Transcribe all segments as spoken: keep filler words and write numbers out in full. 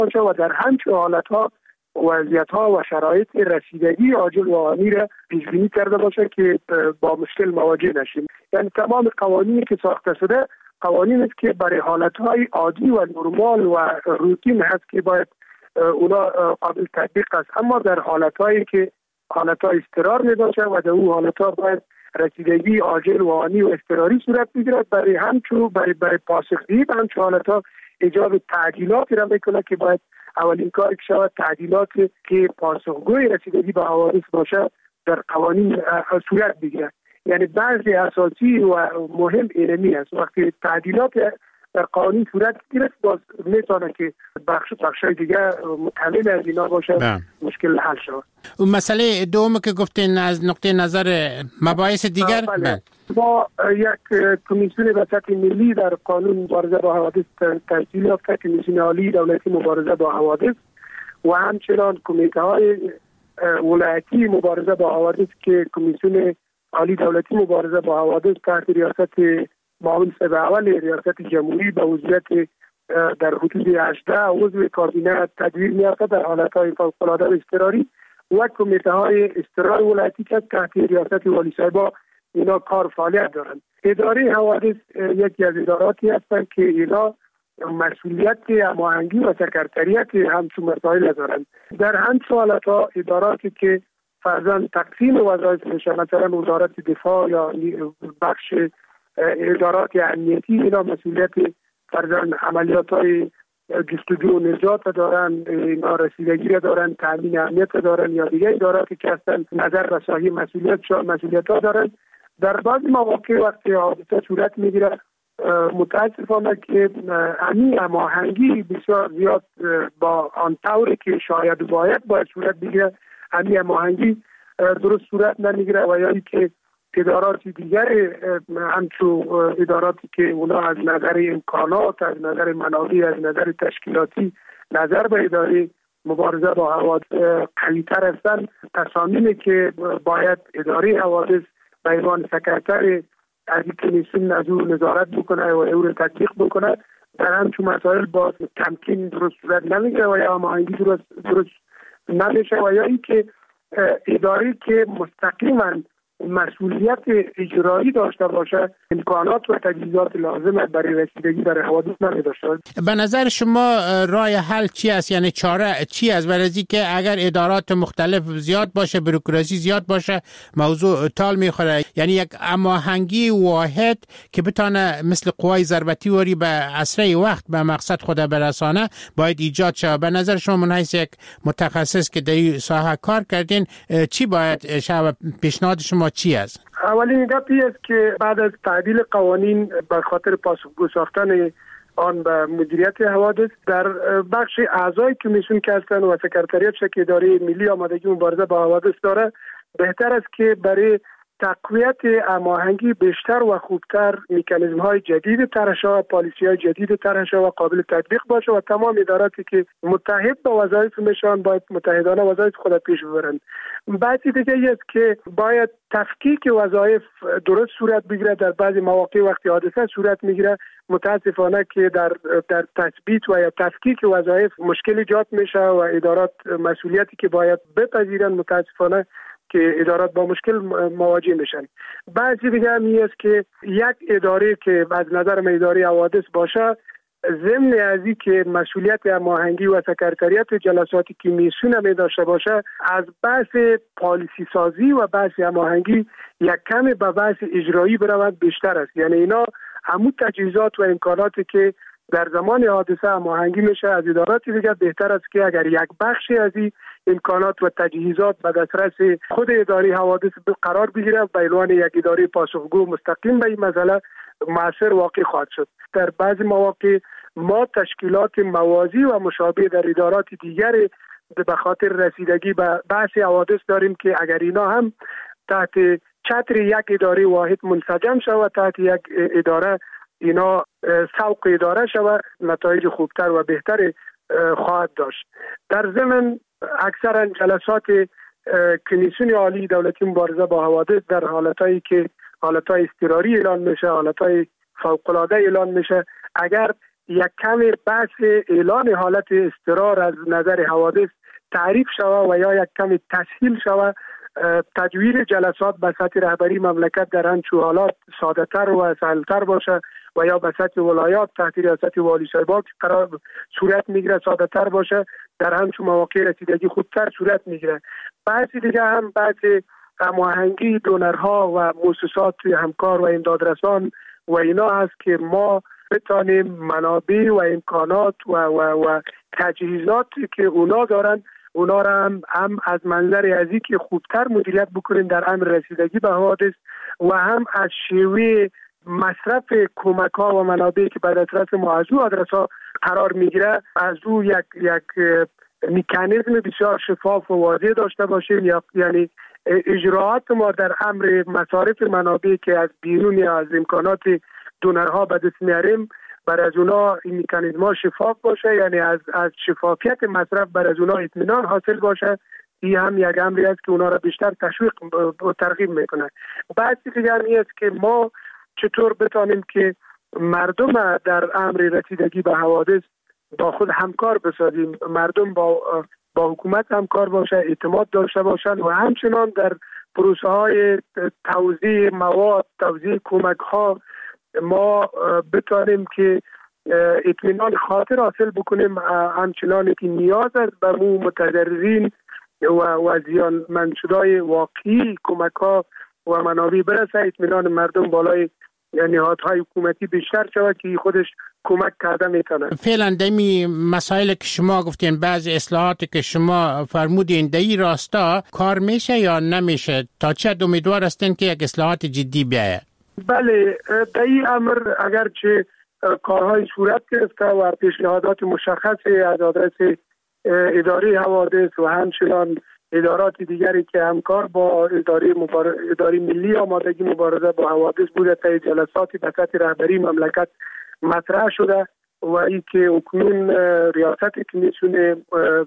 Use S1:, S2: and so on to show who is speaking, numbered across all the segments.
S1: باشه و در همچون حالتها وضعیت‌ها و شرایط رسیدگی عاجل و آنی را پیش بینی کرده باشه که با مشکل مواجه نشیم. یعنی تمام قوانینی که ساخته شده قوانین است که برای حالت‌های عادی و نرمال و روتین هست که باید اونا قابل تطبیق است، اما در حالت‌هایی که حالت‌های اضطرار میباشه و در اون حالت‌ها باید رسیدگی عاجل و آنی و اضطراری صورت بگیرد، برای همچون برای برای پاسخگویی به همچون حالت‌ها ایجاب تعدیلاتی را میکنه که باید اولین کاری که شود تعدیلاتی که پاسخگوی رسیدگی به حوادث باشه در قوانین صورت بگیرد. یعنی بعضی اساسی و مهم اینمی است. وقتی تعدیلات در قوانین صورت گرفت باز میتونه که بخش بخشای دیگه متعلق از اینا باشه بهم. مشکل حل شود.
S2: اون مسئله دوم که گفتین از نقطه نظر مباحث دیگر
S1: بله. با یک کمیسیون به سطح ملی در قانون مبارزه با حوادث تشکیل یافته، کمیسیون عالی دولتی مبارزه با حوادث و همچنان کمیته های ولایتی مبارزه با حوادث که کمیسیون عالی دولتی مبارزه با حوادث تحت ریاست معاون صدر اول ریاست جمهوری به عضویت در حدود هجده عضو کابینه تدوین می‌یافته در حالت‌های فوق‌العاده و اضطراری و کمیته های اضطراری ولایتی که تحت ریاست والی صاحبا اینا کار فعالیت دارند. اداره حوادث یکی از اداراتی هستند که اینا مسئولیت هماهنگی و سکرتریت همچون مسائل دارند. در همچون حالت‌ها اداراتی که فرضاً تقسیم وظایف میشه، مثلا وزارت دفاع یا بخش ادارات امنیتی، اینا مسئولیت فرضاً عملیات‌های جستجو و نجات دارن، اینا رسیدگی دارن، تامین امنیت دارن یا دیگه اداراتی که هستن نظر رسانی مسئولیت مسئولیت‌ها دارن. در بعض مواقع وقتی حادثه صورت میگیره متاسفانه که همین هماهنگی بسیار زیاد با آن طوری که شاید باید باید صورت بگیره همین هماهنگی درست صورت نمیگیره و یا اینکه اداراتی دیگر همچون اداراتی که اونا از نظر امکانات، از نظر منابع، از نظر تشکیلاتی نظر به اداره مبارزه با حوادث قوی‌تر هستند، تصامیمی که باید اداره حوادث به عنوان سکرتر از این کمیسیون از او نظارت بکنه و او رو تطبیق بکنه در همچون مسائل با تمکین درست صورت نمیگیره و یا هماهنگی درست درست نمیشه و یا اینکه اداره که مستقیما مسئولیت اجرایی داشته باشه امکانات و تجهیزات لازم برای رسیدگی برای حوادث نداشته باشه.
S2: به نظر شما راه حل چی است؟ یعنی چاره چی است؟ برای که اگر ادارات مختلف زیاد باشه، بروکراسی زیاد باشه، موضوع تال میخوره. یعنی یک هماهنگی واحد که بتونه مثل قوای ضربتی وری به اسرع وقت به مقصد خود برسانه باید ایجاد شه. به نظر شما من حیث یک متخصص که در این ساحه کار کردین چی باید شه؟ پیشنهاد شما چی است؟
S1: اولین گپی است که بعد از تعدیل قوانین به خاطر پاسخگو ساختن آن به مدیریت حوادث در بخش اعضای کمیسیون که هستند و سکرتریات که اداره ملی آمادگی مبارزه با حوادث داره، بهتر است که برای تقویت هماهنگی بیشتر و خوبتر مکانیزم های جدید طرح شود، پالیسی های جدید طرح شود و قابل تطبیق باشه و تمام اداراتی که متحد با وظایف میشن باید متحدانه وظایف خود پیش ببرند. بعضی دیگه است که باید تفکیک وظایف درست صورت بگیره. در بعضی مواقع وقتی حادثه صورت میگیره متاسفانه که در در تثبیت و یا تفکیک وظایف مشکل ایجاد میشه و ادارات مسئولیتی که باید بپذیرن متاسفانه که ادارات با مشکل مواجه میشن. بعضی دیگه هم است که یک اداره که از نظر من اداره حوادث باشه ضمن از این که مسئولیت هماهنگی و سکرتریات جلسات کمیسیون هم داشته باشه، از بحث پالیسی سازی و بحث هماهنگی یک کمی به بحث اجرایی برود بیشتر است. یعنی اینا همون تجهیزات و امکاناتی که در زمان حادثه هماهنگی میشه از ادارات دیگه بهتر است که اگر یک بخشی از این امکانات و تجهیزات به دسترس خود اداره حوادث قرار بگیره به عنوان یک اداره پاسخگو مستقیم به این مسئله مؤثر واقع خواهد شد. در بعضی مواقع ما تشکیلات موازی و مشابه در ادارات دیگر به خاطر رسیدگی به بحث حوادث داریم که اگر اینا هم تحت چتر یک اداره واحد منسجم شود، تحت یک اداره اینا سوق اداره شود، نتایج خوبتر و بهتر خواهد داشت. در ضمن اکثرا جلسات کمیسیون عالی دولتی مبارزه با حوادث در حالتایی که حالتهای اضطراری اعلان میشه، حالتهای فوق‌العاده اعلان میشه، اگر یک کم بحث اعلان حالت اضطرار از نظر حوادث تعریف شود و یا یک کم تسهیل شود، تدویر جلسات به سطح رهبری مملکت در همچون حالات ساده تر و سهلتر باشه و یا به سطح ولایات تحت ریاست والی صاحبا قرار صورت میگیره ساده تر باشه، در همچون مواقع رسیدگی خودتر صورت میگیره. بحث دیگه هم بحث هماهنگی دونرها و مؤسسات همکار و امدادرسان و اینا هست که ما بتانیم منابع و امکانات و, و, و تجهیزاتی که اونا دارن اونا را هم, هم از منظر ازی که خوبتر مدیریت بکنیم در امر رسیدگی به حوادث و هم از شیوه مصرف کمک ها و منابعی که به دسترس ما از او آدرس ها قرار میگیره از او یک یک مکانیزم بسیار شفاف و واضح داشته باشیم، یا یعنی اجراعات ما در امر مصارف منابعی که از بیرون یا از امکانات دونرها به دست میاریم بر از اونا این مکانیزم ها شفاف باشه، یعنی از از شفافیت مصرف بر از اونا اطمینان حاصل باشه. این هم یک امری است که اونا را بیشتر تشویق و ترغیب میکنه. بحثی دیگر این است که ما چطور بتانیم که مردم در امر رسیدگی به حوادث با خود همکار بسازیم، مردم با با حکومت همکار باشه، اعتماد داشته باشند و همچنان در پروسه های توزیع مواد، توزیع کمک ها ما بتانیم که اطمینان خاطر حاصل بکنیم، همچنان که نیاز است به مو متضررین و و زیانمندشدهای واقعی کمک ها و منابع برسه، اطمینان مردم بالای نهادهای حکومتی بیشتر شود که خودش کمک کرده میتونه.
S2: فعلا دمی مسائل که شما گفتین، بعضی اصلاحاتی که شما فرمودین دایی راستا کار میشه یا نمیشه؟ تا چه امیدوار هستین که یک اصلاحات جدی بیاید؟
S1: بله، در این امر اگرچه کارهای صورت گرفته و پیشنهادات مشخصی از آدرس اداره حوادث و همچنان ادارات دیگری که همکار با اداره مبار... اداره ملی آمادگی مبارزه با حوادث بوده تا جلساتی به سطح رهبری مملکت مطرح شده و این که اکنون ریاست کمیسیون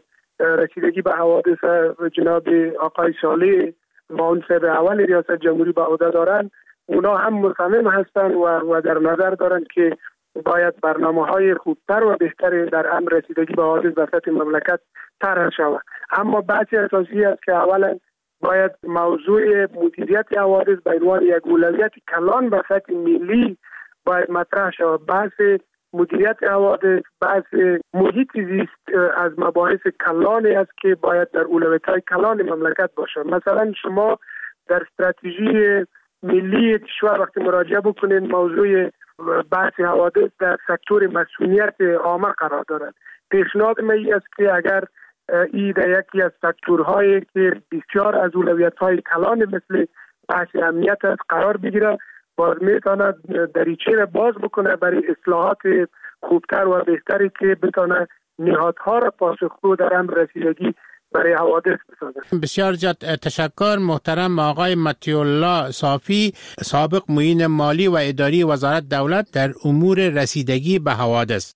S1: رسیدگی به حوادث جناب آقای صالح منصب اول ریاست جمهوری به عهده دارن، اونا هم مصمم هستند و, و در نظر دارند که باید برنامه‌های خوبتر و بهتر در امر رسیدگی به حوادث به سطح مملکت طرح شود. اما بحث اساسی است که اولا باید موضوع مدیریت حوادث به عنوان یک اولویت کلان به سطح ملی باید مطرح شود. بحث مدیریت حوادث، بحث محیط زیست از مباحث کلانی است که باید در اولویت‌های کلان مملکت باشه. مثلا شما در استراتژی ملی کشور وقتی مراجعه بکنین موضوع بحث حوادث در سکتور مسئولیت عامه قرار دارد. پیشنهاد من است که اگر این در یکی از سکتورهایی که بسیار از اولویت‌های کلان مثل بحث امنیت است قرار بگیره، باز میتونه دریچه را باز بکنه برای اصلاحات خوبتر و بهتری که بتونه نهادها را پاسخگو در امر رسیدگی برای حوادث بسازه.
S2: بسیار زیاد تشکر محترم آقای مطیع الله صافی، سابق معین مالی و اداری وزارت دولت در امور رسیدگی به حوادث.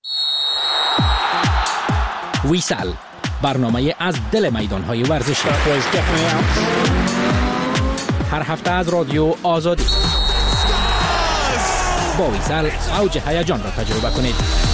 S3: ویسال، برنامه از دل میدان‌های ورزشی، هر هفته از رادیو آزادی. با ویسال اوج هیجان را تجربه کنید.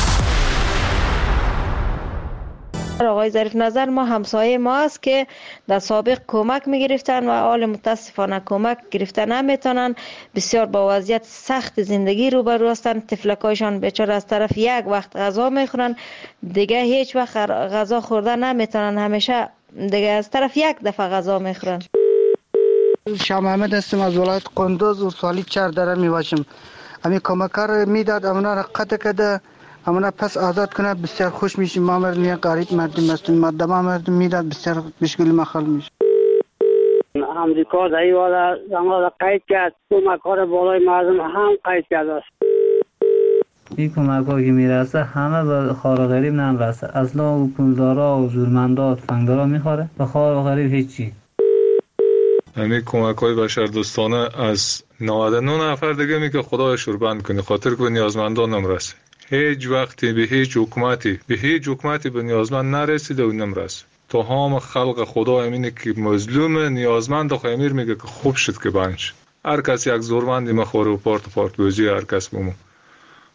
S4: آقای ظریف نظر ما همسایه ما است که در سابق کمک میگرفتن و حال متاسفانه کمک گرفتن نمیتونن، بسیار با وضعیت سخت زندگی روبرو هستند. طفلکایشان بیچاره از طرف یک وقت غذا میخورن، دیگه هیچ وقت غذا خوردن نمیتونن، همیشه دیگه از طرف یک دفعه غذا میخورن.
S5: شاه محمد هستم از ولایت قندوز و سالی چهار داره میباشم. امی کمکار میداد امنا را قطع کده، امنا پس آزاد کنه، بسیار خوش میشیم. ما مردم غریب مردم هستیم، ماده ما مردم میداد بسیار مشکل مخال میشه.
S6: امریکا در این والا زمان قید کرد، کمکار بالای مردم هم قید کرد است.
S7: این کمک ها که میرسه همه به خوار و غریب نمیرسه، اصلا و پولدارا و زورمندا و تفنگدارا میخوره، به خوار و غریب هیچی.
S8: یعنی کمک های بشردوستانه از نود و نه نفر دیگه می که خدای شوربند کنی، خاطر که به نیازمندان نمرسه. هیچ وقتی به هیچ حکومتی به هیچ حکومتی به نیازمند نرسیده و نمرسه. تو هم خلق خدا امینه که مظلوم نیازمند خو امیر میگه که خوب شد که بنش. هر کس یک زورمندی مخوره و پارت پارت بوزی هر کس بمون.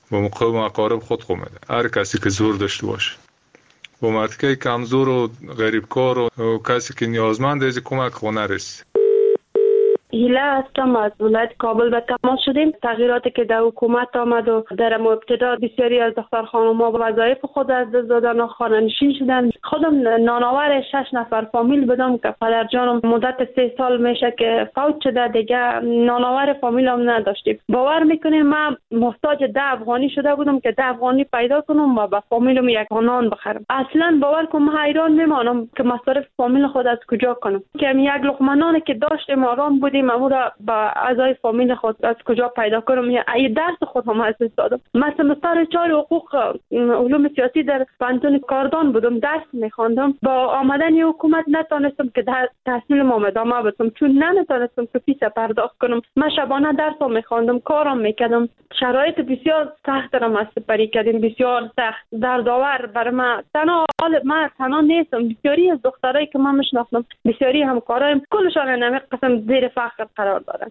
S8: و مقام اقارب خود خود میده. هر کسی که زور داشته باشه و مرتکه کمزور و غریبکار و کسی که نیازمند از کمک خونه رسید.
S9: هیله هستم، از ولایت کابل به تماس شدیم. تغییراتی که در حکومت آمد و در ابتدا بسیاری از دختر خانم‌ها وظایف خود از دست دادن و خانه‌نشین شدن. خودم نانآور شش نفر فامیل بودم که پدر جانم مدت سه سال میشه که فوت شده، دیگه نانآور فامیل هم نداشتیم. باور میکنیم من محتاج ده افغانی شده بودم که ده افغانی پیدا کنم و به فامیلم یک نان بخرم. اصلا باور کن من حیران میمانم که مصارف فامیل خود از کجا کنم، که یک لقمه نانی که داشتیم آرام بودیم امورا با اعضای فامیل خود از کجا پیدا کنم. یه درس خود هم از دست دادم. من سمستر چهار حقوق علوم سیاسی در پانتون کاردان بودم، درس میخواندم. با آمدن حکومت نتونستم که تحصیلم ادامه بدم، چون نمیتونستم که فیس پرداخت کنم. من شبانه درس میخواندم، کارم میکردم. شرایط بسیار سخت را ما سپری کردیم، بسیار سخت، دردآور برای من. تنها حال من تنها نیستم، بسیاری از دخترایی که من میشناسم، بسیاری همکارایم، کلشان نمی قسم زیر فقر قرار دارن.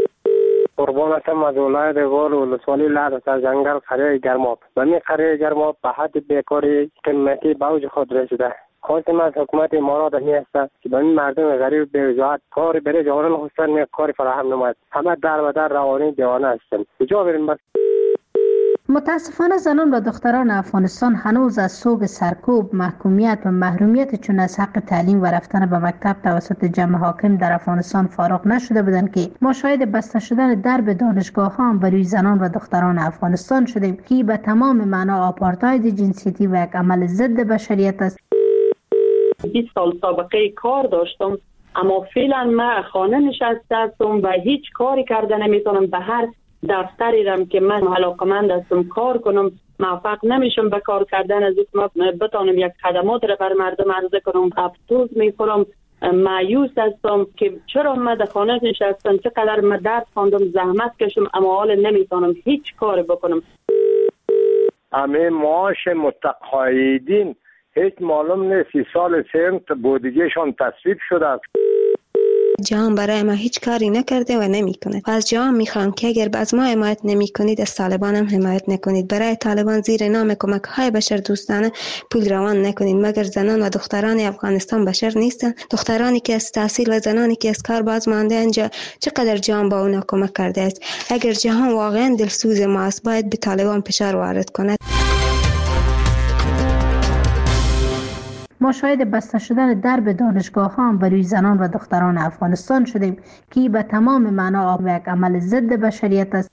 S10: قربانتم از ولایت غور و ولسوالی لعد از جنگل قریه گرماب. و می قریه گرماب به حد بیکاری قیمتی به اوج خود رسیده. خواستم از حکومت امارات می است که به این مردم غریب بی‌وجاهت کاری برای جوانان خواستن می کاری فراهم نماید. همه در و در روانی دیوانه هستند. کجا بریم بس؟
S11: متاسفانه زنان و دختران افغانستان هنوز از سوگ سرکوب، محکومیت و محرومیت چون از حق تعلیم و رفتن به مکتب توسط جمع حاکم در افغانستان فارغ نشده بودند که ما شاهد بسته شدن درب دانشگاه ها هم بروی زنان و دختران افغانستان شدیم که به تمام معنا آپارتاید جنسیتی و یک عمل ضد بشریت است.
S12: بیست سال سابقه کار داشتم، اما فعلا من خانه نشسته هستم و هیچ کاری کرده نمیتونم. به هر دفتری رم که من علاقمند هستم کار کنم، موفق نمیشم به کار کردن. از اینکه بتونم یک خدمات را بر مردم عرضه کنم، افسوس میخورم، مایوس هستم که چرا من در خانه نشستم، چقدر من درس خواندم، زحمت کشم، اما حال نمیتونم هیچ کار بکنم.
S10: همه معاش متقاعدین هیچ معلوم نیست، سی سال سنت بودجهشان تصویب شده است.
S13: جهان برای ما هیچ کاری نکرده و نمیکنه. از جهان میخوام که اگر از ما حمایت نمیکنید از طالبان هم حمایت نکنید. برای طالبان زیر نام کمک های بشر دوستانه پول روان نکنید، مگر زنان و دختران افغانستان بشر نیستن؟ دخترانی که از تحصیل و زنانی که از کار باز مانده اینجا، چقدر جهان با اونا کمک کرده است؟ اگر جهان واقعا دلسوز ما است، باید به طالبان فشار وارد کند.
S11: ما شاهد بسته شدن درب دانشگاه ها هم بروی زنان و دختران افغانستان شدیم که به تمام معنا یک عمل ضد بشریت است.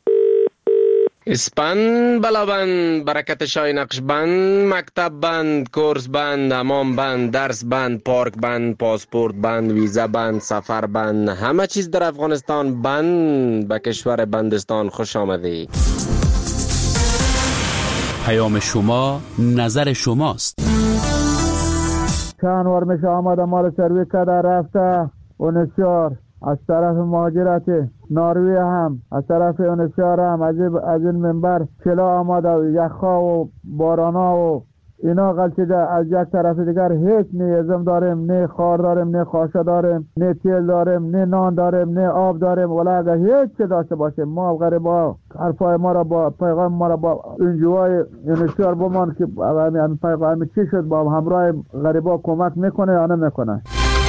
S14: اسپن بلابند، برکت شای نقش بند، مکتب بند، کورس بند، امام بند، درس بند، پارک بند، پاسپورت بند، ویزا بند، سفر بند، همه چیز در افغانستان بند. به کشور بندستان خوش آمدید.
S3: پیام شما نظر شماست.
S15: چند وار میشه آمده ما رو سرویس کرده رفته اونسیار، از طرف مهاجرت ناروی هم از طرف اونسیار هم از این منبر چلا آمده و یخها و بارانا و اینا غلطیده. از یک طرف دیگر هیچ نه ازم داریم، نه خار داریم، نه خاشه داریم، نه تیل داریم، نه نان داریم، نه آب داریم. ولی اگر هیچ چی داشته باشیم ما غریبا حرفای ما را با پیغام ما را با انجوای انشار بمان که همین پیغام چی شد با همراه غریبا کمک میکنه یا نمیکنه.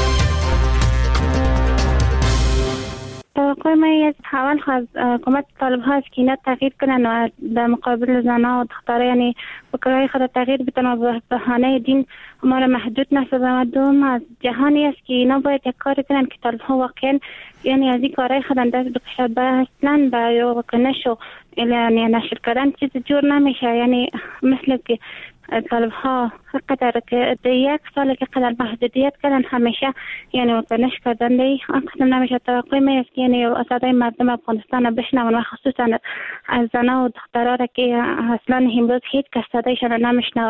S16: توقع ما از حوال خواست حکومت طالب ها است که اینا تغییر کنن و در مقابل زنها و دختره یعنی بکرهای خود تغییر بدن و به بهانه دین ما را محدود نسازن. و دوم از جهانی است که اینا باید یک کاری کنن که طالب ها واقعا یعنی از این کارهای خود دست بکشد. به اصلا به یا کنش و یعنی نشر کردن چیز جور نمیشه. یعنی مثل که طالب ها قدر که در یک سال که قدر محدودیت کردن همیشه یعنی وکنش کردن دی آن قسم نمیشه. توقع می است که یعنی صدای مردم افغانستان بشنون و خصوصا از زنها و دخترها را که اصلا امروز هیچ کس صدایشان نمیشنوه.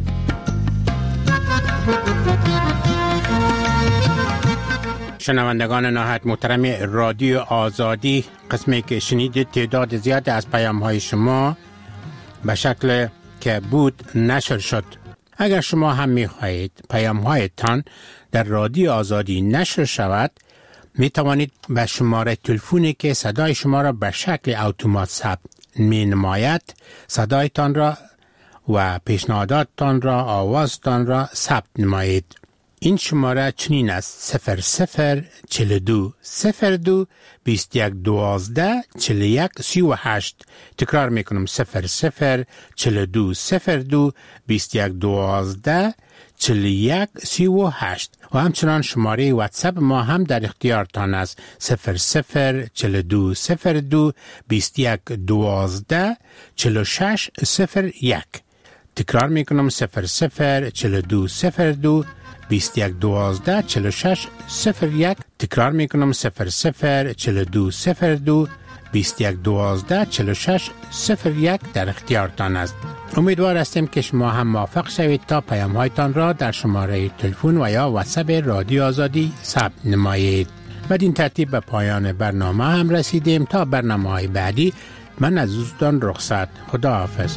S2: شنوندگان نهایت محترم رادیو آزادی، قسمی که شنیدید تعداد زیاد از پیام های شما به شکل که بود نشر شد. اگر شما هم می خواهید پیام هایتان در رادیو آزادی نشر شود، می توانید به شماره تلفنی که صدای شما را به شکل اتومات ثبت می نماید صدایتان را و پیشنهاداتتان را آوازتان را ثبت نمایید. این شماره چنین است: صفر صفر چل دو صفر دو بیست یک دوازده چل یک سی و هشت. تکرار میکنم: صفر صفر چل دو صفر دو بیست یک دوازده چل یک سی و هشت. و همچنان شماره واتساپ ما هم در اختیارتان است: صفر صفر چل دو صفر دو بیست یک دوازده چل شش صفر یک. تکرار میکنم: صفر صفر چل دو صفر دو بیست یک دوازده چل شش صفر یک. تکرار میکنم: صفر صفر چل دو صفر دو بیست یک دوازده چل شش صفر یک در اختیارتان است. امیدوار هستیم که شما هم موافق شوید تا پیام هایتان را در شماره تلفن و یا واتساپ رادیو آزادی ثبت نمایید. بدین ترتیب به پایان برنامه هم رسیدیم. تا برنامه های بعدی من از دوستان رخصت. خدا حافظ.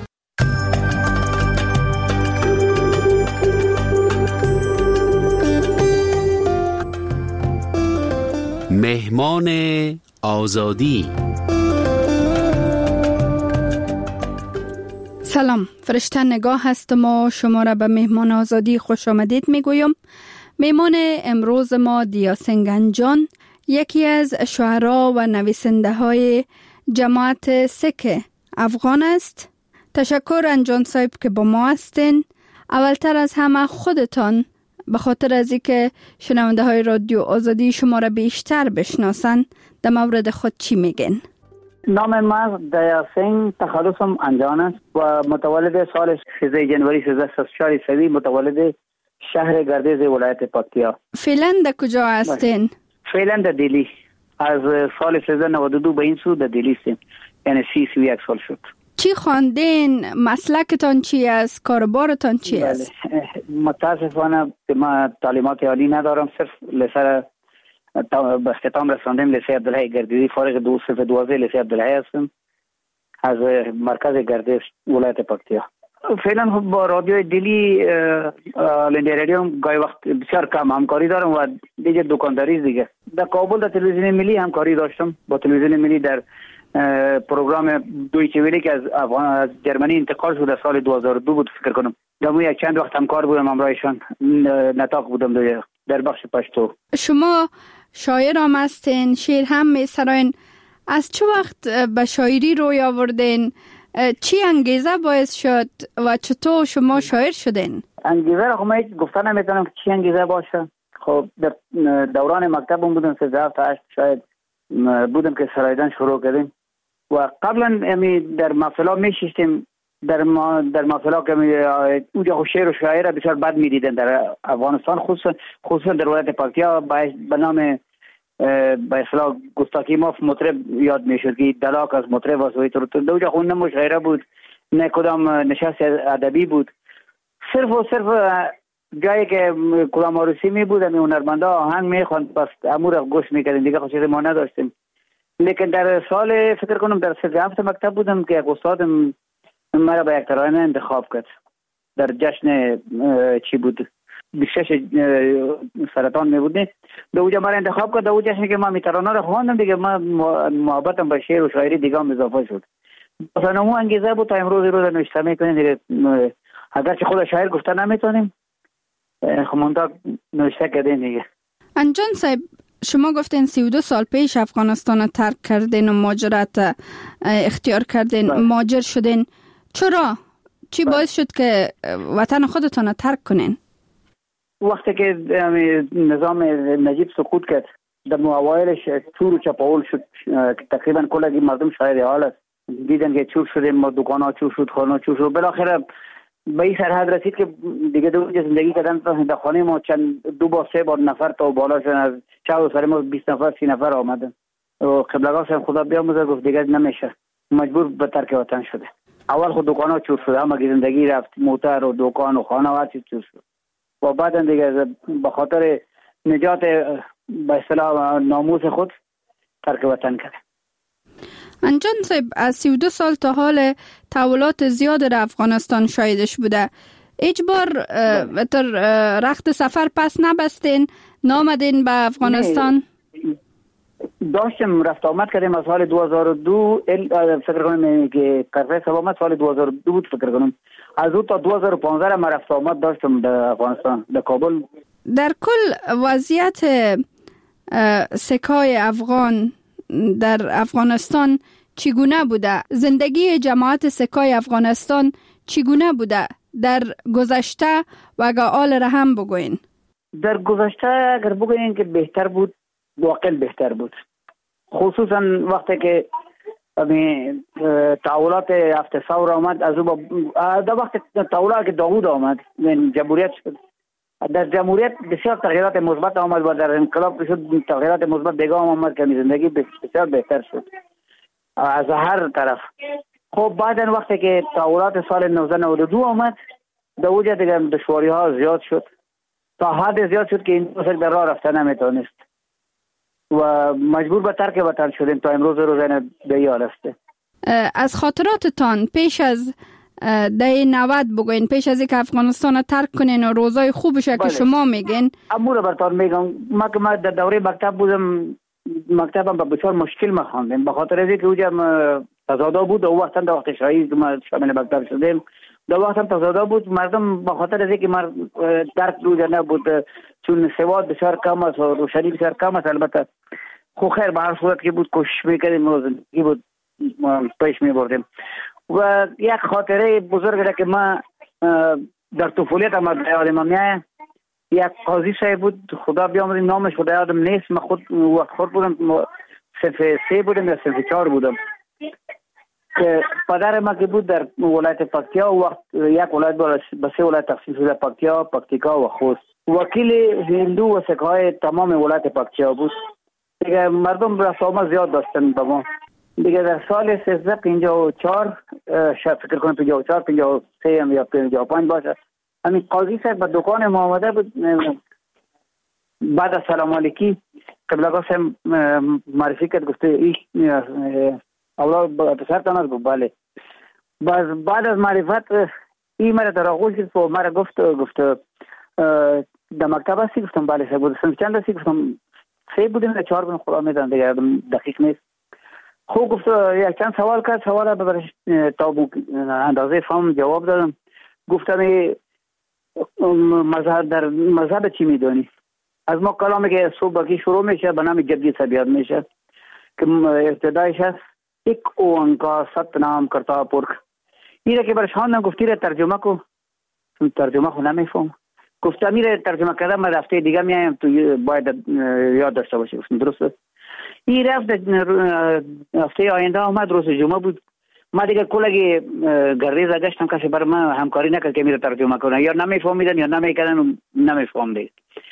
S17: مهمان آزادی.
S18: سلام، فرشته نگاه هستم و شما را به مهمان آزادی خوش آمدید میگویم. مهمان امروز ما دیا سنگنجان، یکی از شاعران و نویسنده های جماعت سک افغان است. تشکر انجان صاحب که با ما هستین. اولتر از همه خودتان به خاطر از اینکه شنونده های رادیو آزادی شما را بیشتر بشناسن در مورد خود چی میگن؟
S19: نام ما دیا سنگ، تخلصم انجان است و متولد سال سیزده جنوری سیزده سی و چهار عیسوی، متولد شهر گردیز ولایت پکتیا.
S18: فعلا در کجا هستین؟
S19: فعلا در دلی. از سال سیزده نود و دو به این سو در دلی هستیم، یعنی سی سی و یک سال شد.
S18: چی خواندین؟ مسلکتان چی است؟ کاربارتان چی است؟
S19: متاسفانه ما تعلیمات عالی ندارم، صرف لیسه به اختتام رساندیم. لیسه عبدالحی گردیزی، فارغ دو صفر دوازده لیسه عبدالحی هستم از مرکز گردیز ولایت پکتیا. فعلا با رادیو دلی لندی رادیو گاهی وقت بسیار کم همکاری دارم و دیگه دکانداری دیگه. در کابل در تلویزیون ملی همکاری داشتم با تلویزیون ملی در پروگرام دویچه ویلی که از افغان از جرمنی انتقال شد در سال دو هزار و دو بود فکر کنم. دمو یک چند وقت همکار بودم همراهشان، نطاق بودم در بخش پشتو.
S18: شما شاعر هم هستین، شعر هم میسراین. از چه وقت به شاعری روی آوردین؟ چی انگیزه باعث شد و چطور شما شاعر شدین؟
S19: انگیزه را خب هیچ گفتن نمیتونم که چی انگیزه باشه. خب در دوران مکتبم بودم، سه هفت هشت شاید بودم که سرایدن شروع کردیم و قبلا امی در محفلا میشیستیم. در ما در محفلا که اونجا شعر و شاعر بسیار بد میدیدن در افغانستان، خصوصا خصوصا در ولایت پکتیا به نام به اصطلاح گستاخی ماف مطرب یاد میشد که دلاک از مطرب و سوی تو اونجا خون نه مشاعره بود نه کدام نشست ادبی بود. صرف و صرف جایی که کلام عروسی می بود امی هنرمندا آهنگ میخواند، پس امور گوش میکردیم دیگه. خود چیز ما نداشتیم. لیکن در سال فکر کنم در سه هفته مکتب بودم که یک استادم مرا به یک ترانه انتخاب کرد در جشن چی بود بیست و شش سرطان می بود. به اونجا مرا انتخاب کرد. در اون جشن که من می ترانه رو خواندم دیگه، من محبتم به شعر و شاعری دیگه هم اضافه شد. مثلا اون انگیزه بود تا امروز روز نوشته میکنیم دیگه. اگرچه خود شاعر گفته نمیتونیم، خمونتا نوشته کردیم دیگه.
S18: انجان صاحب، شما گفتین سی و دو سال پیش افغانستان رو ترک کردین و مهاجرت اختیار کردین، مهاجر شدین. چرا؟ چی باعث شد که وطن خودتان رو ترک کنین؟
S19: وقتی که نظام نجیب سقوط کرد، در اوایلش چور و چپاول شد، تقریبا کل مردم شاهد حال است. دیدن که چور شدیم، دکان‌ها چور شد، خانه‌ها چور شد. بالاخره به این سرحد رسید که دیگه دو زندگی کردن در خانه ما چند دو با سه بار نفر تا بالا شدن، از چهار سر ما بیست نفر سی نفر آمدن و قبلگاه صاحب خدا بیاموزه گفت دیگه نمیشه، مجبور به ترک وطن شده. اول خود دکان‌ها چور شد، اما زندگی رفت، موتر و دکان و خانه و هر چیز چور شد و بعد دیگه به خاطر نجات به اصطلاح ناموس خود ترک وطن کرد.
S18: انجان صاحب، از سی و دو سال تا حال تحولات زیاد در افغانستان شاهدش بوده. هیچ بار تر رخت سفر پس نبستین، نامدین به افغانستان؟
S19: داشتم رفت آمد کردیم از سال دو هزار و دو فکر کنم که قرفه سوامت سال دو هزار و دو بود فکر کنم. از اون تا دو هزار و پانزده من رفت آمد داشتم در افغانستان در کابل.
S18: در کل وضعیت سکای افغان در افغانستان چگونه بوده؟ زندگی جماعت سکای افغانستان چگونه بوده در گذشته و اگر آل را هم بگوین؟
S19: در گذشته اگر بگوین که بهتر بود، واقعا بهتر بود، خصوصا وقتی که تحولات هفت ثور آمد. از او در وقت تحولات که داوود آمد جمهوریت شد، در جمهوریت بسیار تغییرات مثبت آمد و در انقلاب شد تغییرات مثبت دیگه آمد که زندگی بسیار بهتر شد از هر طرف. خب بعدن وقتی که تحولات سال نوزده نود و دو آمد در اوجه دیگه دشواری ها زیاد شد، تا حد زیاد شد که این دو در راه رفتن نمیتونست و مجبور به ترک وطن شدیم تا امروز روزانه به این حال است.
S18: از خاطراتتان پیش از ده نود بگوین، پیش از اینکه افغانستان ترک کنین و روزای خوبشه که شما میگین.
S19: امور براتون میگم، ما که ما در دوره مکتب بودم، مکتبم به بسیار مشکل ما خواندم به خاطر از اینکه اوجم تضاد بود. و وقتا در وقت شاهی که ما شامل مکتب شدیم در وقتا تضاد بود. مردم به خاطر از اینکه ما درک روزه نبود، چون سواد بسیار کم است و روشنی بسیار کم است. البته خو خیر به هر صورت که بود کوشش میکردیم و زندگی بود پیش میبردیم. و یک خاطره بزرگ که ما در طفولیت ما یادم میاد، یک قاضی صاحب بود، خدا بیامرزه نامش خدا یادم نیست، من خود وقت خود بودم صف سه بودم یا صف چهار بودم که پدر ما که بود در ولایت پکتیا و وقت یک ولایت به سه ولایت تقسیم شده، پکتیا، پکتیکا و خوست. وکیل هندو و سکهای تمام ولایت پکتیا بود. دیگه مردم رفت آمد زیاد داشتن با ما. دیگه در سال سیزده پنجاه و چهار شاید فکر کنم پنجاه و چهار پنجاه و سه یا پنجاه و پنج باشه، همین قاضی صاحب به دکان ما آمده بود. بعد از سلام علیکی قبلگاه صاحب معرفی کرد، گفته ای اولاد پسرتان است؟ گفت بله. بعد بعد از معرفت این مرا در آغوش گرفت و مرا گفت گفت در مکتب هستی؟ گفتم بله صاحب. بود چند هستی؟ گفتم سه بودیم یا چهار بودیم، خدا میدن دیگه دقیق نیست. خوب گفت یک چند سوال کرد، سوال برش تا اندازه فهم جواب دادم. گفتم مذهب در مذهب چی میدونی؟ از ما کلامی که صبح بکی شروع میشه به نام جدی سبیاد میشه که ابتدایش هست ایک اوانکار ست نام کرتا پرک. این را که برش خواندم گفتی را ترجمه کو، ترجمه خو نمیفهم. گفتم میره ترجمه کردم، من هفته دیگه میایم تو باید یاد داشته باشی. گفتم درسته. این رفت هفته آینده آمد، روز جمعه بود. ما دیگه کلگی گریزه گشتم، کسی بر من همکاری نکرد که میره ترجمه کنه، یا نمیفهمیدن یا نمیکردن و نمیفهمیدن.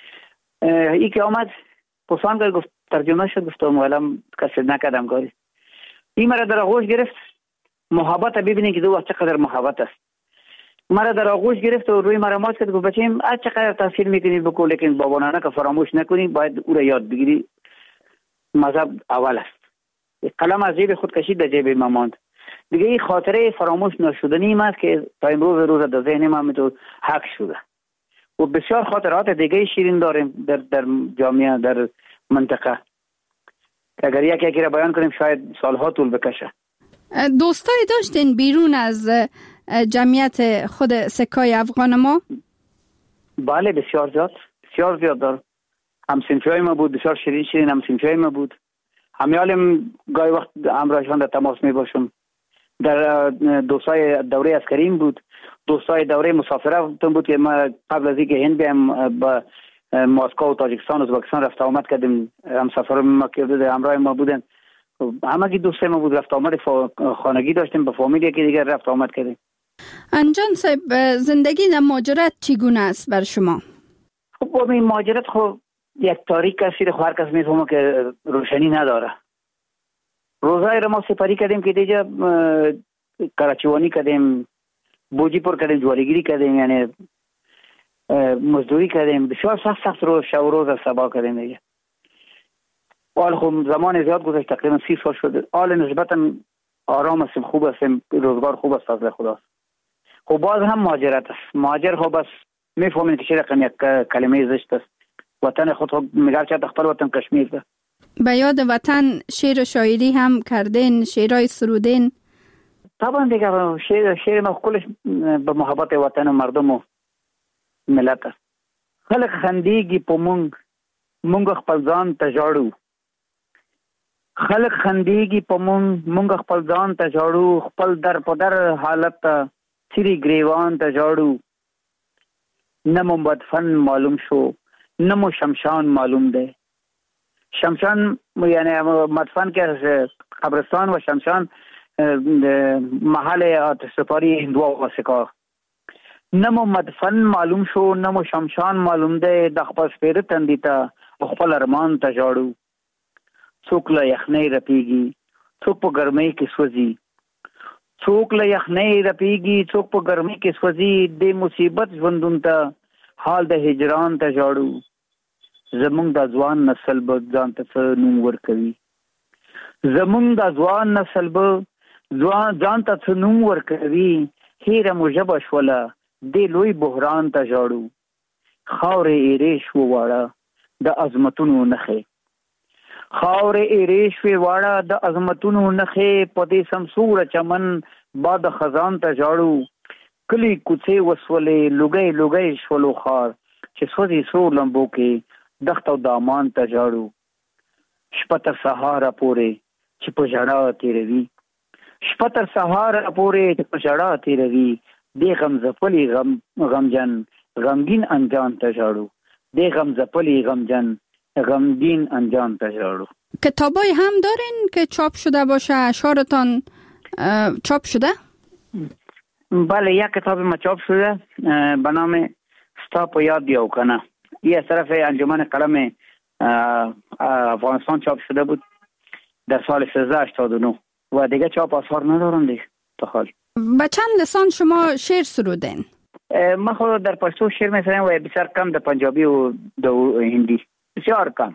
S19: ای که آمد پسان کرد، گفت ترجمه شد. گفتم الان کسی نکردم کاری. این مرا در آغوش گرفت، محبت ببینید که دو وقت چقدر محبت است. مرا در آغوش گرفت و روی مرا ماچ کرد، گفت بچه‌م از چقدر تحصیل میکنی بکن، لیکن بابا نانا که فراموش نکنی، باید او را یاد بگیری. مذهب اول است. قلم از جیب خود کشید در جیب ما ماند. دیگه این خاطره فراموش نشدنی این است که تا امروز روز در ذهن ما تو حق شده. و بسیار خاطرات دیگه شیرین داریم در در جامعه، در منطقه، که اگر یکی یکی را بیان کنیم شاید سالها طول بکشه.
S18: دوستای داشتین بیرون از جمعیت خود سکای افغان ما؟
S19: بله بسیار زیاد، بسیار زیاد دار. همسنفیای ما بود، بسیار شیرین شیرین همسنفیای ما بود. همیالم گاهی وقت همراهشان در تماس می باشم. در دوستای دوره عسکریم بود، دوستای دوره مسافره بود که ما قبل از اینکه هند بیایم با مسکو و تاجیکستان و ازبکستان رفت آمد کردیم. همسفر ما که همراه ما بودن، همگی دوستای ما بود، رفت آمد خانگی داشتیم، با فامیلی که دیگر رفت آمد کردیم.
S18: انجان صاحب، زندگی در مهاجرت چگونه است بر شما؟
S19: خب این مهاجرت خب یک تاریک کسی رو هر کس میفهمه که روشنی نداره. روزای رو ما سپاری کردیم که دیجا کراچیوانی کردیم، بوجی پر کردیم، جواریگیری کردیم، یعنی مزدوری کردیم. بسیار سخت سخت روز شب و روز سبا کردیم دیگه. حال خب زمان زیاد گذشت، تقریبا سی سال شده. حال نسبتا آرام هستیم، خوب هستیم، روزگار خوب است فضل خداست. خب باز هم مهاجرت است. مهاجر خب بس میفهمین که چه رقم یک کلمه زشت است. وطن خود خب میگه چه خپل وطن کشمیر ده.
S18: به یاد وطن شعر و شاعری هم کردین، شعرهای سرودین؟
S19: طبعا دیگه شعر شعر ما کلش به محبت وطن و مردم و ملت است. خلق خندیږي په مونږ مونږ خپل ځان ته ژاړو. خلق خندیږي په مونږ مونږ خپل ځان ته ژاړو. خپل در په در حالت ته سری گریوان ته ژاړو. نه مو مدفن معلوم شو نه مو شمشان معلوم دی. شمشان یعنی مدفن که قبرستان و شمشان محل آتش سپاری هندوا و سکا. نمو مدفن معلوم شو نمو شمشان معلوم ده. د خپل سپیره تندی ته خپل ارمان ته ژاړو. څوک له یخنۍ رپیږي څوک په ګرمۍ کې سوځي. څوک له یخنۍ رپیږي څوک په ګرمۍ کې سوځي. د مصیبت ژوندون ته حال د هجران ته ژاړو. زمونږ د ځوان نسل به ځان ته څه نوم ورکوي. زمونږ د ځوان نسل به ځوان ځان ته څه نوم ورکوي. هیره مو ژبه شوله دې لوی بحران ته ژاړو. خاورې ایرې شوه واړه د عظمتونو نښې. خاورې ایرې شوې واړه د عظمتونو نښې. په دې سمسوره چمن باد خزان ته ژاړو. کلی کوڅې وسولې لوګۍ لوګۍ شولو خار چې سوځي سور لمبو کې دښت او دامان ته ژاړو. شپه تر سهاره پورې چې په ژړا تېروي. شپه تر سهاره پورې چې په ژړا تېروي. دې غم ځپلي غم غمجن غمگین انجان ته ژاړو. دې غم ځپلي غمجن غمگین انجان ته ژاړو.
S18: کتابای هم دارین که چاپ شده باشه؟ اشعارتان چاپ شده؟
S19: بله یک کتاب ما چاپ شده به نام ستا په یاد یو کنه. یه از طرف انجمن قلم افغانستان چاپ شده بود در سال سیزده هشتاد و نه و دیگه چاپ آثار ندارم دیگه تا حال.
S18: به چند لسان شما شعر سرودین؟
S19: ما خود در پشتو شعر میسرم و بسیار کم در پنجابی و در هندی. بسیار کم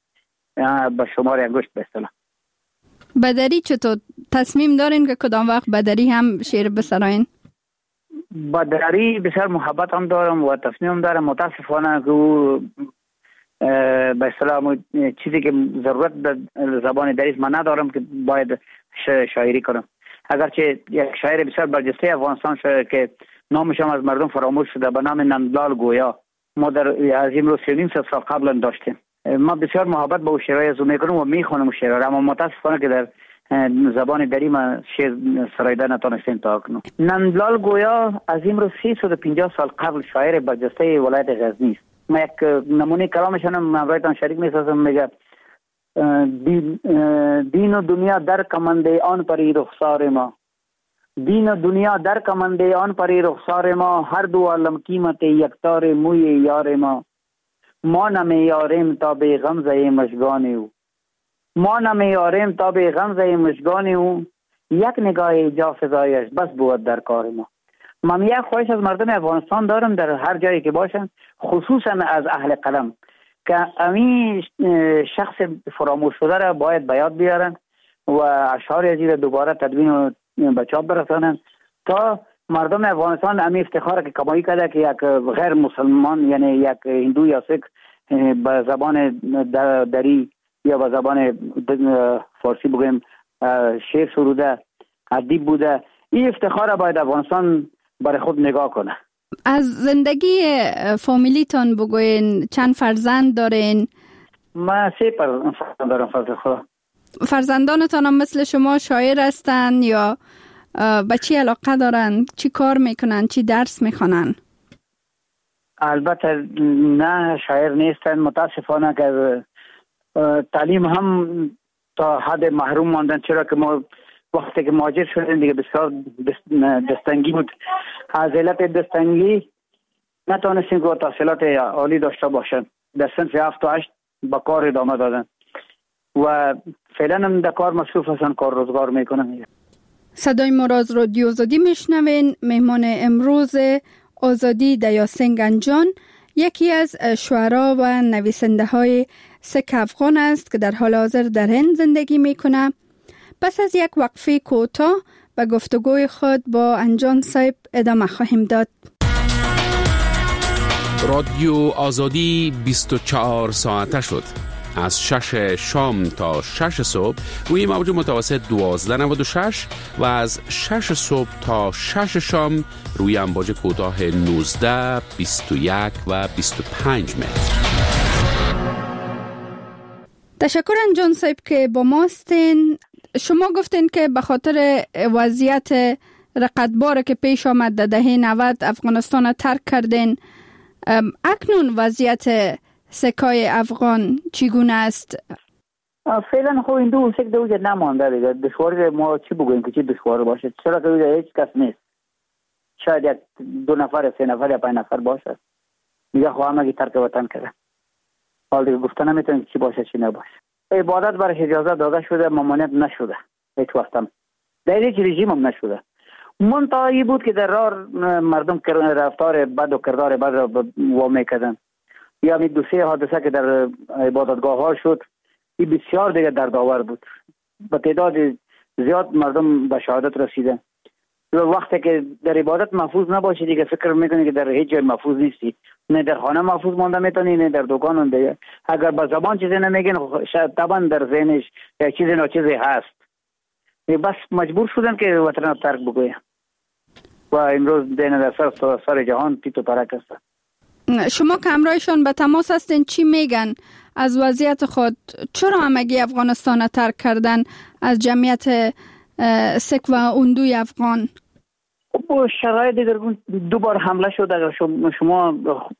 S19: به شمار انگشت به اصطلاح.
S18: بدری چطور تصمیم دارین که کدام وقت بدری هم شعر بسراین؟
S19: بدری بسیار محبت هم دارم و تصمیم دارم. متاسفانه که او به اصطلاح چیزی که ضرورت در زبان دری من ندارم که باید شاعری کنم. اگرچه یک شاعر بسیار برجسته افغانستان شده که نامش هم از مردم فراموش شده به نام نندلال گویا ما در از این رو سه نیم سال قبلا داشتیم. ما بسیار محبت با او شعرهای از او میکنم و میخونم شعرها، اما متاسفانه که در زبان دری من شعر سرایده نتونستیم تا اکنون. نندلال گویا از این رو سیصد و پنجاه سال قبل شاعر برجسته ولایت غزنی است. ما یک نمونه کلامشان هم برایتان شریک میسازم. میگه دین, دین و دنیا در کمنده آن پری رخسار ما. دین و دنیا در کمنده آن پری رخسار ما. هر دو عالم قیمت یکتار موی یار ما. ما نمیاریم تا به غمزه مشگان او. ما نمیاریم تا به غمزه مشگان او. یک نگاه جا فضایش بس بود در کار ما. من یک خواهش از مردم افغانستان دارم در هر جایی که باشن، خصوصا از اهل قلم، که امی شخص فراموش شده را باید به یاد بیارن و اشعار از این دوباره تدوین و به چاپ برسانن تا مردم افغانستان امی افتخار که کمایی کرده که یک غیر مسلمان یعنی یک هندو یا سیک به زبان دری یا به زبان فارسی بگویم شعر سروده، ادیب بوده، این افتخار باید افغانستان برای خود نگاه کنه.
S18: از زندگی فامیلیتان بگوین، چند فرزند دارین؟
S19: ما سه فرزند دارم فضل خدا.
S18: فرزندانتان هم مثل شما شاعر هستن یا به چی علاقه دارن؟ چی کار میکنن؟ چی درس میخوانن؟
S19: البته نه شاعر نیستن، متاسفانه که تعلیم هم تا حد محروم ماندن، چرا که ما وقتی که مهاجر شدیم دیگه بسیار دستنگی بود. از علت دستنگی نتونستیم که تحصیلات عالی داشته باشن. در صنف هفت و هشت با کار ادامه دادن و فعلا هم در کار مصروف هستن، کار روزگار میکنن.
S18: صدای ما را از رادیو آزادی میشنوین. مهمان امروز آزادی دیاسین گنجان یکی از شعرا و نویسنده های سک افغان است که در حال حاضر در هند زندگی میکنه. پس از یک وقفه کوتاه به گفتگوی خود با انجان صاحب ادامه خواهیم داد.
S17: رادیو آزادی بیست و چهار ساعته شد. از شش شام تا شش صبح روی موج متوسط دوازده نود و شش و از شش صبح تا شش شام روی امواج کوتاه نوزده، بیست و یک و بیست و پنج متر.
S18: تشکر انجان صاحب که با ما هستین. شما گفتین که به خاطر وضعیت رقتبار که پیش آمد در دهه نود افغانستان ترک کردین. اکنون وضعیت سکای افغان چگونه است؟
S19: فعلا خب این دو سک دو جد نمانده دیگه. دشواری ما چی بگوییم که چی دشوار باشه؟ چرا که هیچ کس نیست. شاید یک دو نفر سه نفر یا پنج نفر باشه. دیگه خواهم ترک وطن کرده. حال دیگه گفتن نمیتونیم چی باشه چی نباشه. عبادت برش اجازه داده شده، ممانعت نشده هیچ وقتم. در هیچ رژیم هم نشده. منتهایی بود که در راه مردم رفتار بد و کردار بد را وامی کردن. یا می دو سه حادثه که در عبادتگاه ها شد، این بسیار دیگه دردآور بود. به تعداد زیاد مردم به شهادت رسیدن. وقتی که در عبادت محفوظ نباشی دیگه فکر میکنی که در هیچ جای محفوظ نیستی. نه در خانه محفوظ مانده میتونی، نه در دکان مانده. اگر به زبان چیزی نمیگن شاید طبعا در ذهنش چیزی نه چیزی هست. بس مجبور شدن که وطن را ترک بگویم و امروز دین در سر سر جهان پیت و پرک است.
S18: شما که همراهشان به تماس هستین چی میگن از وضعیت خود؟ چرا همگی افغانستان را ترک کردن از جمعیت سک و اندوی افغان؟
S19: خب شرایط دیگرگون دو بار حمله شد. اگر شما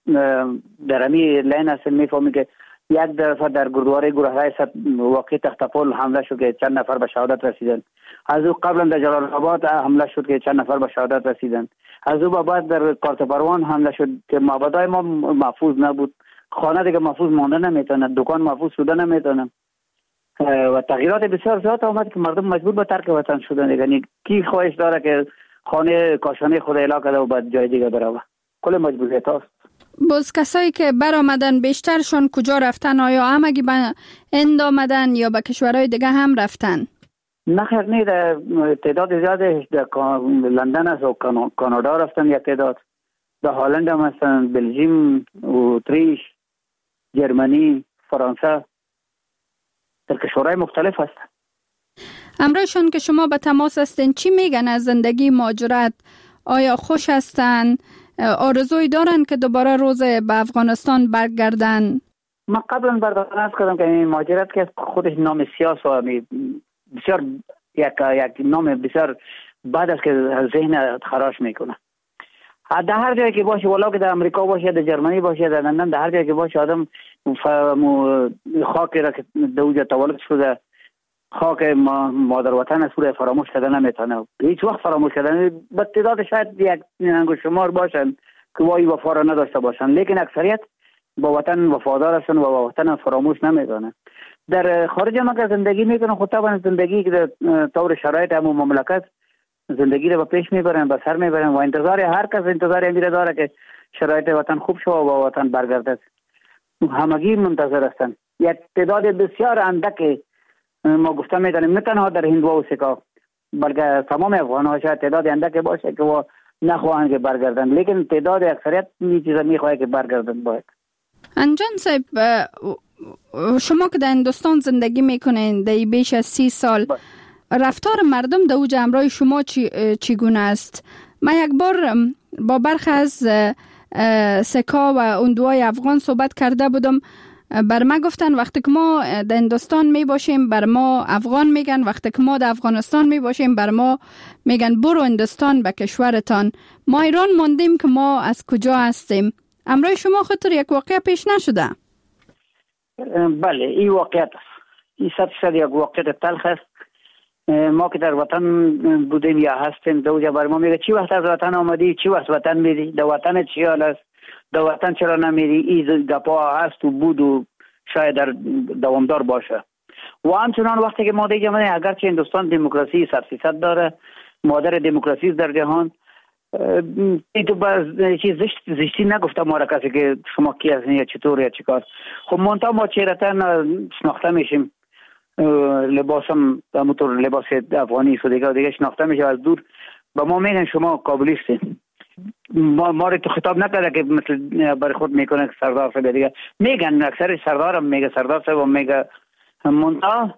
S19: در امی لین هستین میفهمی که یک دفعه در گردواره گروهرای واقع تختپل حمله شد که چند نفر به شهادت رسیدن. از او قبلا در جلال آباد حمله شد که چند نفر به شهادت رسیدن. از او بعد در کارت پروان حمله شد که معبدای ما محفوظ نبود. خانه دیگه محفوظ مانده نمیتونه، دکان محفوظ شده نمیتونه و تغییرات بسیار زیاد آمد که مردم مجبور به ترک وطن شدن. یعنی کی خواهش داره که خانه کاشانه خود اعلا کرده و بعد جای دیگه بره؟ کل مجبوریت هست.
S18: باز کسایی که برآمدن بیشترشون کجا رفتن؟ آیا همگی به هند آمدن یا به کشورهای دیگه هم رفتن؟
S19: نه خیر نه، در تعداد زیادش در لندن است و کانادا رفتن. یک تعداد در هلند هم هستن، بلژیم، اتریش، جرمنی، فرانسه، در کشورهای مختلف هستن.
S18: همراهشون که شما به تماس هستین چی میگن از زندگی مهاجرت؟ آیا خوش هستن؟ آرزوی دارن که دوباره روز به افغانستان برگردن؟
S19: من قبلا برداشت کردم که این مهاجرت که خودش نام سیاس و بسیار یک یک نام بسیار بعد از که ذهن خراش میکنه. در هر جایی که باشه، ولو که در امریکا باشه، در جرمنی باشه، در لندن، در هر جایی که باشه آدم خاکی را که دوجه تولد شده، خاک مادر وطن است، فراموش کردن نمیتونه. هیچ وقت فراموش کردن به تعداد شاید یک انگشت شمار باشن که وای وفا را نداشته باشن، لیکن اکثریت با وطن وفادار هستن و با وطن فراموش نمیکنن. در خارج ما که زندگی میکنن، خود طبعا زندگی که در طور شرایط همو مملکت زندگی رو به پیش میبرن، به سر میبرن و انتظار هر کس انتظار میره داره که شرایط وطن خوب شو و با وطن برگردد. همگی منتظر هستن. یک تعداد بسیار اندک ما گفتم میتونیم نه تنها در هندوا و سکا بلکه تمام افغان ها شاید تعداد اندک باشه که و نخواهند که برگردن، لیکن تعداد اکثریت می چیزا میخواه که برگردن باید.
S18: انجان صاحب، شما که در هندوستان زندگی میکنین در بیش از سی سال، رفتار مردم در اوج همراه شما چی چگونه است؟ من یک بار با برخی از سکا و اندوهای افغان صحبت کرده بودم. بر ما گفتن وقتی که ما در هندوستان می باشیم بر ما افغان میگن، وقتی که ما در افغانستان می باشیم بر ما میگن برو هندوستان به کشورتان. ما ایران موندیم که ما از کجا هستیم. امروز شما خاطر یک واقعه پیش نشده؟
S19: بله، این واقعیت است. این صد صد یک واقعیت تلخ است. ما که در وطن بودیم یا هستیم دوجه بر ما میگه چی وقت از وطن آمدی، چی وقت وطن میری، در وطن چی حال است، در وطن چرا نمیری. این گپا هست و بود و شاید در دوامدار باشه. و همچنان وقتی که ما دیگه اگرچه هندوستان دموکراسی صد فیصد داره، مادر دموکراسی در جهان، این تو باز چیز زشت زشتی نگفته ما را کسی که شما کی هستین یا چطور یا چیکار. خب منتها ما چهرتن شناخته میشیم، لباسم همونطور لباس افغانی و دیگه دیگه شناخته میشه از دور. با ما میگن شما کابلیستین. ما, ما رو تو خطاب نکرده که مثل برای خود میکنه که سردار صاحب دیگه میگن، اکثر سردار هم میگه، سردار صاحب هم میگه، منطقه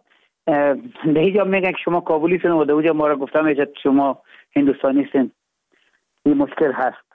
S19: ده هیچ هم میگن که شما کابولی سن و ده اونجا ما رو گفته میشه شما هندوستانی سن. این مشکل هست.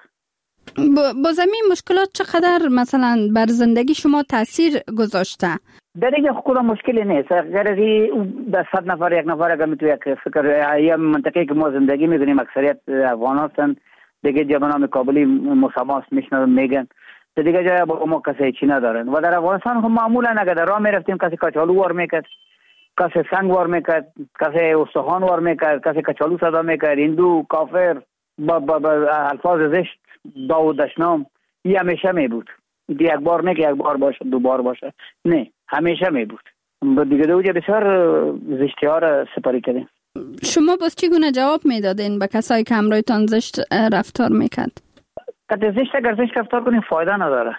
S18: با زمین مشکلات چقدر مثلا بر زندگی شما تاثیر گذاشته؟
S19: در دیگه کلا مشکلی نیست. اگر از ده صد نفر یک نفر اگر میتونه یک فکر یا منطقه که ما زندگی میکنیم اکثریت افغان هستن دیگه جوانان کابلی مساماس میشنن میگن در دیگه جای با ما کسی چی ندارن. و در افغانستان هم معمولا اگر در راه میرفتیم کسی کچالو وار میکرد، کسی سنگ وار میکرد، کسی استخوان وار میکرد، کسی کچالو صدا میکرد، هندو کافر با, با, با الفاظ زشت داو دشنام. این همیشه می بود. یک بار نه که یک بار باشه دو بار باشه، نه همیشه می بود. دیگه دوجه بسیار زشتی ها را سپاری کردیم.
S18: شما باز چگونه جواب میدادین به کسایی که همراهتان زشت رفتار میکرد؟
S19: که زشت اگر زشت رفتار کنیم فایده نداره.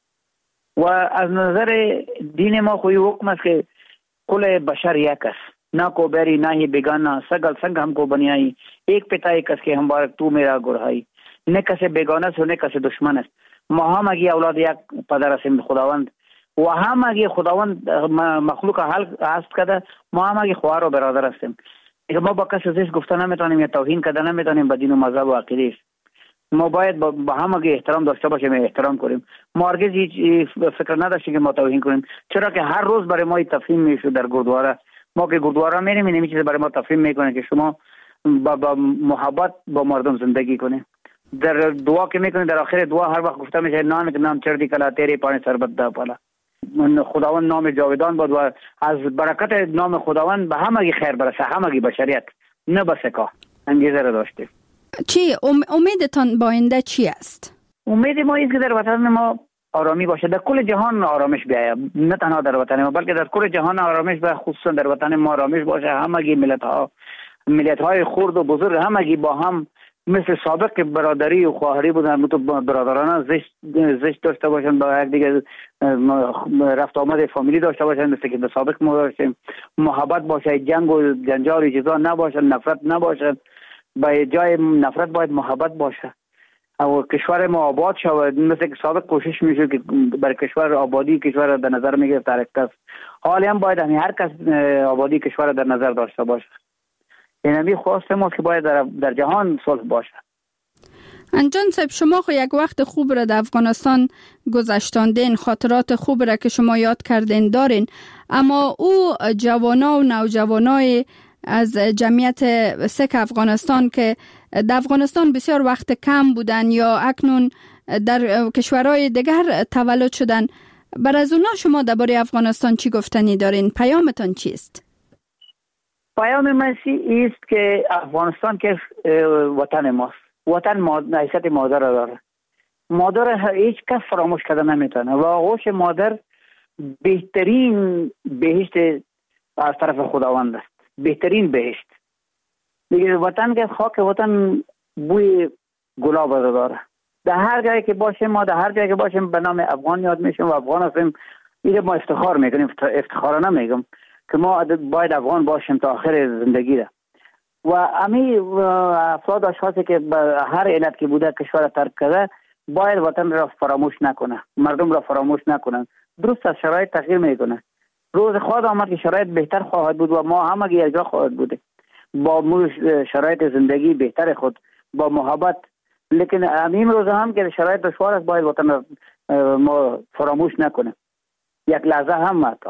S19: و از نظر دین ما خوی حکم است که کل بشر یک است. ना को बेरी ना ही बेगाना सगल संग हमको बनियाई एक पिता एक कस के हम बारक तू मेरा गुरहाई ने कसे बेगाना सोने कसे दुश्मन است ما هم اگه اولاد یک پدر هستیم خداوند و هم اگه خداوند مخلوق حل هست کده ما هم اگه خواهر و برادر هستیم. ما با کسی زشت گفته نمیتونیم یا توهین کرده نمیتونیم به دین و مذهب و عقیده. ما باید با هم اگه احترام داشته باشیم احترام کنیم. ما هرگز هیچ فکر نداشتیم که ما توهین کنیم، چرا که هر روز برای ما تفهیم میشه در گردواره. ما که گردواره میریم این چیز برای ما تفهیم میکنه که شما با, با محبت با مردم زندگی کنید. در دعا که میکنید در آخر دعا هر وقت گفته میشه نام که نام چردی کلا تیری پانی سربت ده پالا. خداوند نام جاودان بود و از برکت نام خداوند به همگی خیر برسه، همگی بشریت، نه به سکا. انگیزه را داشته.
S18: چی امیدتان با آینده چی است؟
S19: امید ما است که در وطن ما آرامی باشه، در کل جهان آرامش بیاید، نه تنها در وطن ما بلکه در کل جهان آرامش باشه، خصوصا در وطن ما آرامش باشه. همگی ملت ها ملت های خرد و بزرگ همگی با هم مثل سابق که برادری و خواهری بودن تو برادرانه زشت زشت داشته باشن، با یک دیگه رفت آمد فامیلی داشته باشن مثل که در سابق ما داشتیم. محبت باشه، جنگ و جنجال و چیزا نباشه، نفرت نباشه. به جای نفرت باید محبت باشه و کشور ما آباد شود مثل که سابق کوشش میشه که برای کشور آبادی کشور در نظر میگرفت هر کس. حالی هم باید هر کس آبادی کشور در نظر داشته باشه. این همی خواست ما که باید در, در جهان صلح باشه.
S18: انجان صاحب شما خو یک وقت خوب را در افغانستان گذشتاندین، خاطرات خوب را که شما یاد کردین دارین، اما او جوانا و نوجوانای از جمعیت سک افغانستان که در افغانستان بسیار وقت کم بودن یا اکنون در کشورهای دیگر تولد شدن، بر از اونا شما درباره افغانستان چی گفتنی دارین؟ پیامتان چیست؟
S19: پیام من است که افغانستان که وطن ماست. وطن حیثیت مادر داره. مادر هیچ کس فراموش کرده نمیتونه و آغوش مادر بهترین بهشت از طرف خداوند است. بهترین بهشت. دیگه وطن که خاک وطن بوی گلاب داره. در هر جایی که باشیم ما در هر جایی که باشیم به نام افغان یاد میشیم و افغان هستیم. اینو ما افتخار میکنیم، افتخارانه میگم که ما باید افغان باشیم تا آخر زندگی ده. و امی افراد اشخاصی که به هر علت که بوده کشور ترک کرده باید وطن را فراموش نکنه، مردم را فراموش نکنن. درست از شرایط تغییر میکنه. روز خواهد آمد که شرایط بهتر خواهد بود و ما همگی یک جا خواهد بود با شرایط زندگی بهتر خود با محبت. لیکن امیم روز هم که شرایط دشوار است باید وطن را ما فراموش نکنه یک لحظه هم حتی.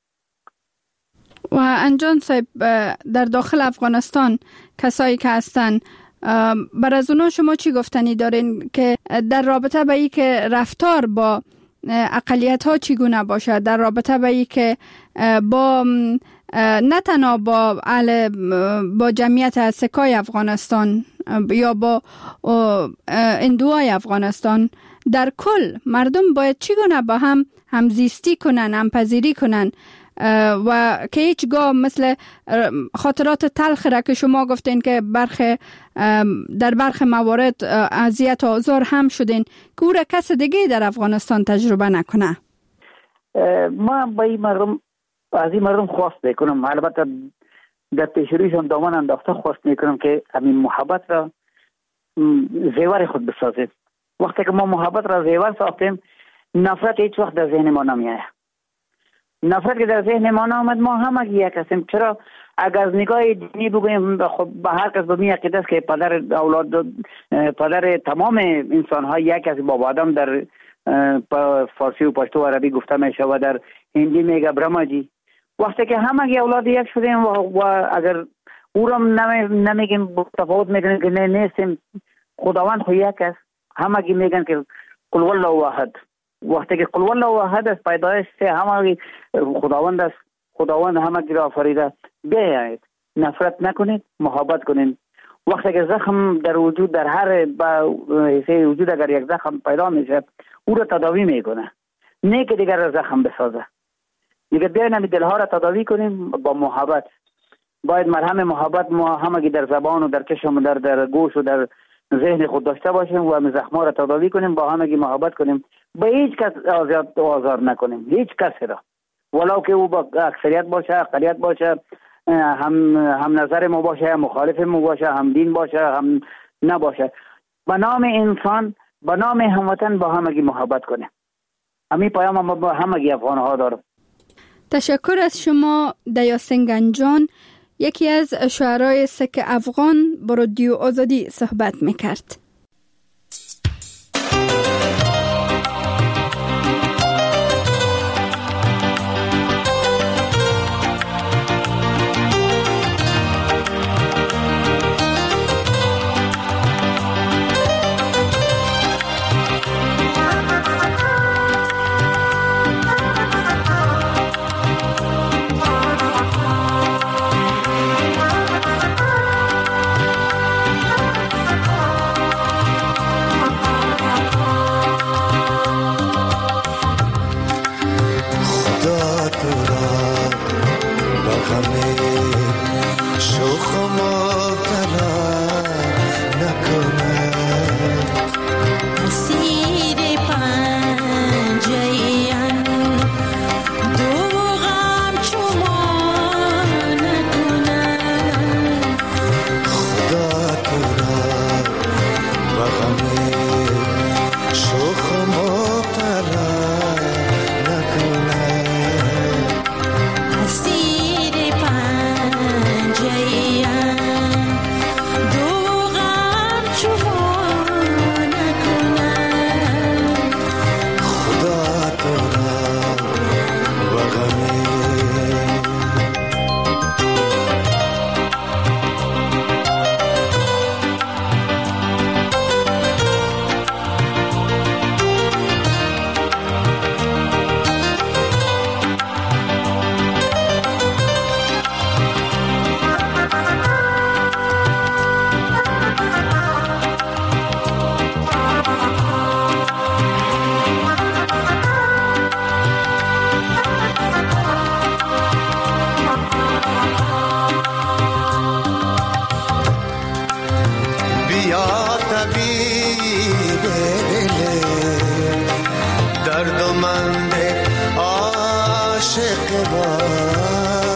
S18: و انجان صاحب در داخل افغانستان کسایی که هستن بر از اونا شما چی گفتنی دارین که در رابطه با ای که رفتار با اقلیت ها چگونه باشه، در رابطه با ای که با نه تنها با اهل با جمعیت سکای افغانستان یا با هندوهای افغانستان در کل مردم باید چگونه با هم همزیستی کنن، همپذیری کنن و که هیچگاه مثل خاطرات تلخ را که شما گفتین که برخی در برخی موارد اذیت و آزار هم شدین که او را کس دیگه در افغانستان تجربه نکنه.
S19: ما با این مردم از این مردم خواست میکنم، البته در پیشرویشان دامن انداخته خواست میکنم که همین محبت را زیور خود بسازیم. وقتی که ما محبت را زیور ساختیم، نفرت هیچ وقت در ذهن ما نمیاد. نفرت که در ذهن ما نامد، ما همه یک هستیم. چرا؟ اگر از نگاه دینی بگوییم، خب به هر کس به می عقیده است که پدر اولاد پدر تمام انسان ها یک از بابا آدم در فارسی و پشتو و عربی گفته میشه و در هندی میگه برهماجی. وقتی که همه اولاد یک شدیم و, و اگر او را نمی نمیگیم تفاوت میکنیم که نه نیستیم، خداوند خو یک است. همه کی میگن که قل والله واحد. وقتی که قل والله واحد است، پیدایش سه همه خداوند است. خداوند همه کی را آفریده. بیایید نفرت نکنید، محبت کنید. وقتی که زخم در وجود در هر حصه وجود اگر یک زخم پیدا میشه، او را تداوی میکنه، نه که دیگر زخم بسازه. دیگه بیاین همین دلها را تداوی کنیم با محبت. باید مرهم محبت ما همگی در زبان و در چشم و در در گوش و در ذهن خود داشته باشیم و همین زخم‌ها را تداوی کنیم، با همگی محبت کنیم، به هیچ کس آزاد و آزار نکنیم، هیچ کسی را، ولو که او با اکثریت باشه، اقلیت باشه، هم هم نظر ما باشه، مخالف ما باشه، هم دین باشه، هم نباشه. به نام انسان، به نام هموطن با همگی محبت کنیم. همین پیام ما با همگی افغان‌ها دارم.
S18: تشکر از شما دیاسنگان جان، یکی از شاعرای سک افغان با رادیو آزادی صحبت میکرد.
S20: دردمند عاشق با